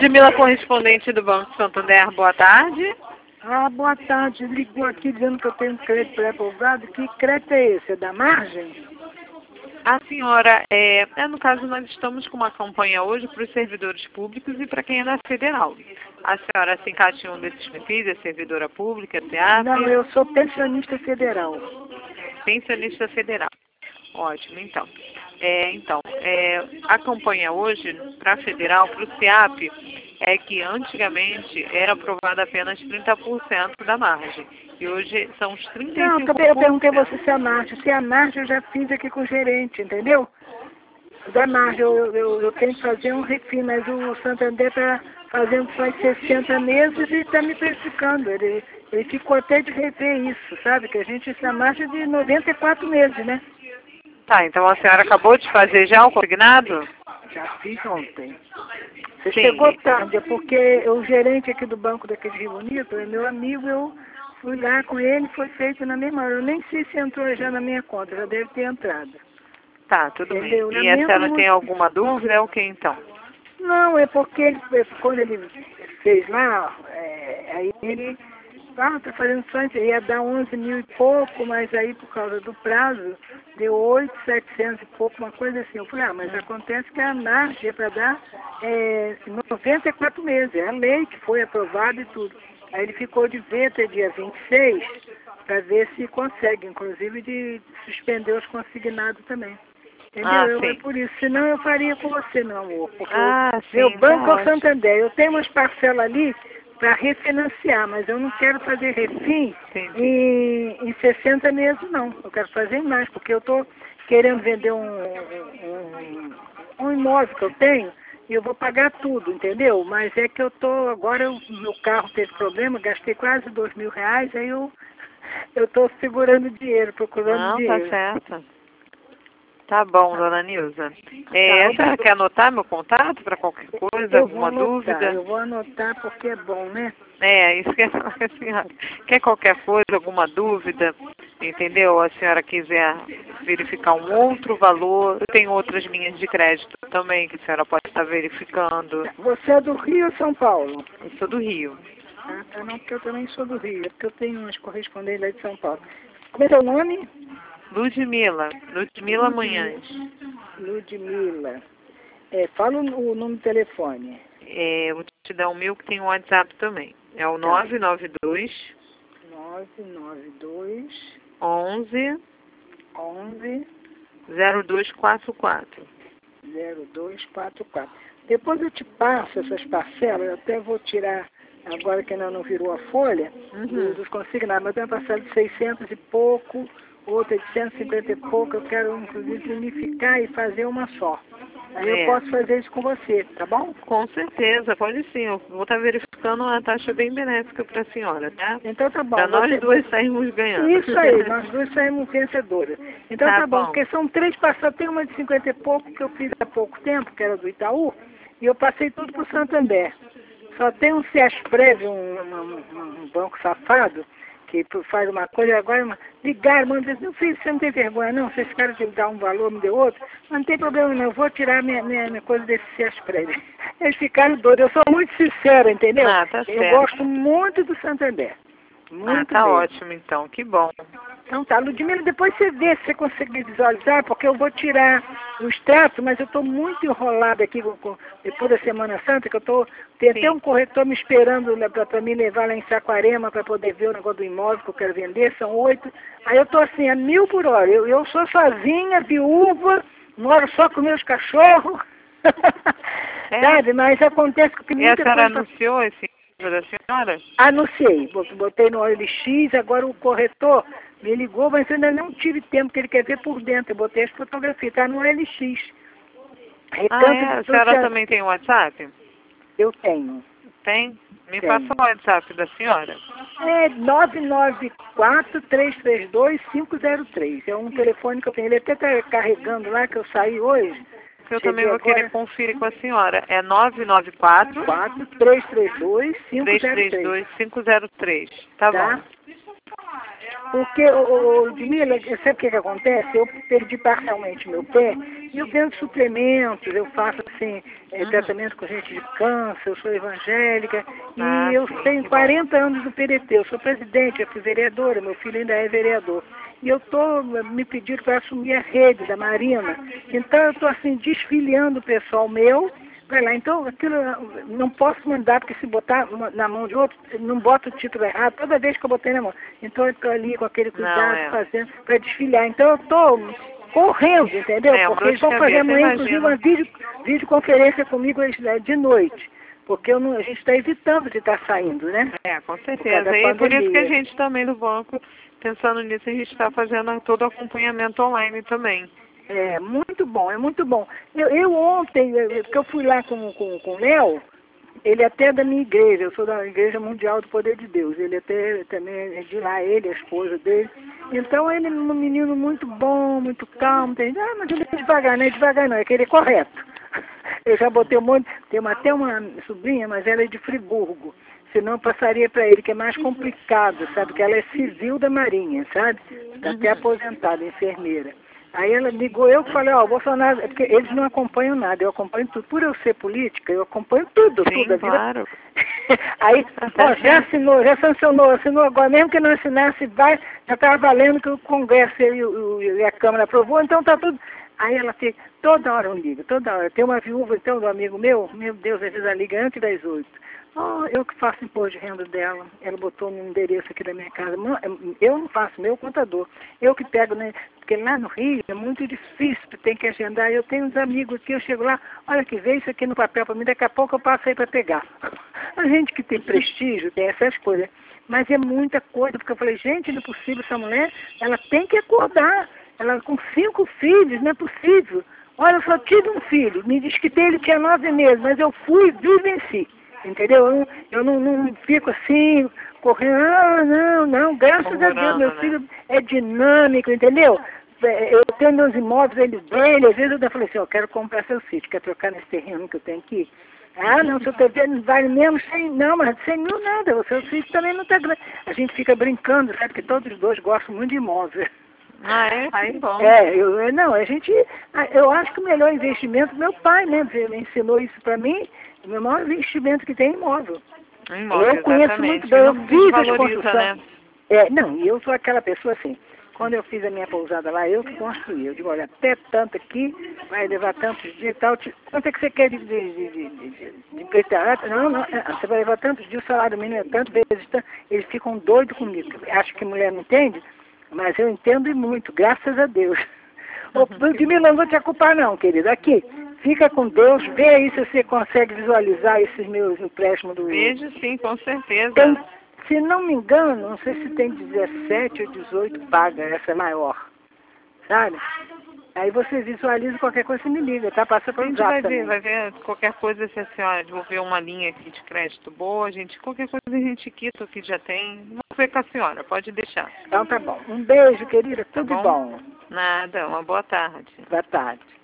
Ludmila, correspondente do Banco Santander, boa tarde. Boa tarde. Ligou aqui dizendo que eu tenho crédito pré-aprovado. Que crédito é esse? É da margem? A senhora, no caso, nós estamos com uma campanha hoje para os servidores públicos e para quem é da federal. A senhora se encaixa em um desses perfis, é servidora pública, SEAP? Não, eu sou pensionista federal. Pensionista federal. Ótimo, então. A campanha hoje para a federal, para o SEAP, é que antigamente era aprovada apenas 30% da margem. E hoje são os 35%. Não, eu perguntei a você se é a margem. Se é a margem, eu já fiz aqui com o gerente, entendeu? Da margem, eu tenho que fazer um refim, mas o Santander está fazendo faz 60 meses e está me prejudicando. Ele ficou até de rever isso, sabe? Que a gente está a margem de 94 meses, né? Tá, então a senhora acabou de fazer já o consignado? Já fiz ontem. Você Sim. chegou tarde, é porque o gerente aqui do banco daquele Rio Bonito é meu amigo, eu fui lá com ele, foi feito na mesma hora. Eu nem sei se entrou já na minha conta, já deve ter entrado. Tá, tudo Entendeu? bem. E a senhora tem alguma dúvida? É o que então? Não, é porque quando ele fez lá, aí ele tá fazendo só isso, ia dar 11 mil e pouco, mas aí por causa do prazo, deu 8.700 e pouco, uma coisa assim. Eu falei, mas acontece que a margem é para dar 94 meses, é a lei que foi aprovada e tudo. Aí ele ficou de ver até dia 26, para ver se consegue, inclusive de suspender os consignados também. Entendeu? É por isso. Senão eu faria com você, meu amor. Porque meu banco é o Santander. Eu tenho umas parcelas ali para refinanciar, mas eu não quero fazer refim em 60 meses, não. Eu quero fazer mais, porque eu estou querendo vender um imóvel que eu tenho e eu vou pagar tudo, entendeu? Mas é que eu estou, agora meu carro teve problema, gastei quase R$2.000, aí eu estou segurando dinheiro, procurando dinheiro. Tá certo. Tá bom, dona Nilza. A senhora quer anotar meu contato para qualquer coisa, alguma dúvida? Eu vou anotar porque é bom, né? Isso que a senhora quer qualquer coisa, alguma dúvida, entendeu? A senhora quiser verificar um outro valor, eu tenho outras linhas de crédito também que a senhora pode estar verificando. Você é do Rio ou São Paulo? Eu sou do Rio. Não, porque eu também sou do Rio, é porque eu tenho umas correspondentes lá de São Paulo. Como é seu nome? Ludmila Manhães. Ludmila. Fala o número do telefone. Eu vou te dar o meu que tem o WhatsApp também. É o 992 11 0244. 0244. Depois eu te passo essas parcelas, eu até vou tirar, agora que ainda não virou a folha, dos consignados, mas tem uma parcela de 600 e pouco, outra de 150 e pouco, eu quero inclusive unificar e fazer uma só. Aí eu posso fazer isso com você, tá bom? Com certeza, pode sim. Eu vou estar verificando uma taxa bem benéfica para a senhora, tá? Então tá bom. Para nós duas sairmos ganhando. Isso aí, nós duas saímos vencedoras. Então tá bom, porque são 3 passadas, tem uma de 50 e pouco que eu fiz há pouco tempo, que era do Itaú, e eu passei tudo pro Santander. Só tem um CESPREV, um banco safado, que faz uma coisa, agora ligaram, mandam, meu filho, você não tem vergonha não, vocês ficaram de dar um valor, me deu outro, mas não tem problema não, eu vou tirar minha coisa desse CESPREV. Eles ficaram doidos, eu sou muito sincera, entendeu? Tá eu gosto muito do Santander. Tá ótimo então, que bom. Então tá, Ludmila, depois você vê se você conseguir visualizar, porque eu vou tirar o extrato, mas eu estou muito enrolada aqui depois da Semana Santa, que tem até um corretor me esperando para me levar lá em Saquarema para poder ver o negócio do imóvel que eu quero vender, são 8. Aí eu estou assim, a 1000 por hora. Eu sou sozinha, viúva, moro só com meus cachorros, sabe? Mas acontece que muita coisa... E a senhora anunciou esse da senhora? Anunciei, botei no OLX, agora o corretor me ligou, mas eu ainda não tive tempo, porque ele quer ver por dentro. Eu botei as fotografias, está no OLX. A senhora também tem o WhatsApp? Eu tenho. Tem? Me passa o WhatsApp da senhora. 994-332-503. É um telefone que eu tenho. Ele até está carregando lá, que eu saí hoje. Eu também vou querer conferir com a senhora. É 994 332 503. Tá bom. Porque, Ludmila, sabe o que acontece? Eu perdi parcialmente meu pé e eu vendo suplementos, eu faço assim, tratamento com gente de câncer, eu sou evangélica e eu tenho 40 anos no PDT, eu sou presidente, eu fui vereadora, meu filho ainda é vereador. E eu estou me pedindo para assumir a rede da Marina. Então eu estou assim, desfiliando o pessoal meu. Vai lá, então aquilo não posso mandar, porque se botar na mão de outro, não bota o título errado, toda vez que eu botei na mão. Então eu estou ali com aquele cuidado, fazendo, para desfiliar. Então eu estou correndo, entendeu? Porque eles vão fazer amanhã, inclusive, uma videoconferência comigo de noite. Porque a gente está evitando de estar saindo, né? Com certeza. E por isso que a gente também do banco, pensando nisso, a gente está fazendo todo o acompanhamento online também. É muito bom, é muito bom. Eu ontem, porque eu fui lá com o Léo, ele até é da minha igreja, eu sou da Igreja Mundial do Poder de Deus, ele até também é de lá, ele, a esposa dele. Então ele é um menino muito bom, muito calmo, mas ele é devagar, não é devagar não, é que ele é correto. Eu já botei um monte, tem até uma sobrinha, mas ela é de Friburgo. Senão eu passaria para ele, que é mais complicado, sabe? Que ela é civil da Marinha, sabe? Está até aposentada, enfermeira. Aí ela ligou, eu falei, Bolsonaro, porque eles não acompanham nada, eu acompanho tudo. Por eu ser política, eu acompanho tudo, Sim, tudo. Claro. Aí, já assinou, já sancionou, assinou agora, mesmo que não assinasse, já estava valendo que o Congresso e a Câmara aprovou, então está tudo. Aí ela fica, toda hora eu ligo, toda hora. Tem uma viúva, então, do amigo meu Deus, às vezes ela liga antes das 8. Eu que faço imposto de renda dela. Ela botou no endereço aqui da minha casa. Eu não faço, meu contador. Eu que pego, né? Porque lá no Rio é muito difícil, tem que agendar. Eu tenho uns amigos aqui, eu chego lá, olha que vê isso aqui no papel para mim, daqui a pouco eu passo aí para pegar. A gente que tem prestígio, tem essas coisas. Mas é muita coisa, porque eu falei, gente, não é possível, essa mulher, ela tem que acordar. Ela com 5 filhos, não é possível. Olha, eu só tive um filho, me diz que ele tinha 9 meses, mas eu fui e venci. Entendeu? Eu não fico assim, correndo, não, graças a Deus, meu filho é dinâmico, entendeu? Eu tenho meus imóveis, ele dele, às vezes eu falei assim, eu quero comprar seu sítio, quer trocar nesse terreno que eu tenho aqui? Não, seu terreno vale mesmo 100, não, mas 100 mil nada, o seu sítio também não está grande. A gente fica brincando, sabe, que todos os dois gostam muito de imóvel. Aí bom. Eu acho que o melhor investimento, meu pai, né, ele ensinou isso para mim, o meu maior investimento que tem é imóvel. Eu conheço muito bem, eu fiz as construções. Né? E eu sou aquela pessoa assim, quando eu fiz a minha pousada lá, eu que construí. Eu digo, olha, até tanto aqui, vai levar tantos dias e tal. Quanto é que você quer de não, você vai levar tantos dias, o salário mínimo é tanto, vezes tanto. Eles ficam doidos comigo. Acho que mulher não entende, mas eu entendo e muito, graças a Deus. Ludmila, não vou te ocupar não, querida. Aqui, fica com Deus, vê aí se você consegue visualizar esses meus empréstimos do... Vejo sim, com certeza. Se não me engano, não sei se tem 17 ou 18 paga, essa é maior, sabe? Aí você visualiza qualquer coisa, você me liga, tá? Passa para o zap também. Vai ver qualquer coisa, se a senhora devolver uma linha aqui de crédito boa, qualquer coisa a gente quita o que já tem. Vou ver com a senhora, pode deixar. Então tá bom. Um beijo, querida, tudo bom? Nada, uma boa tarde. Boa tarde.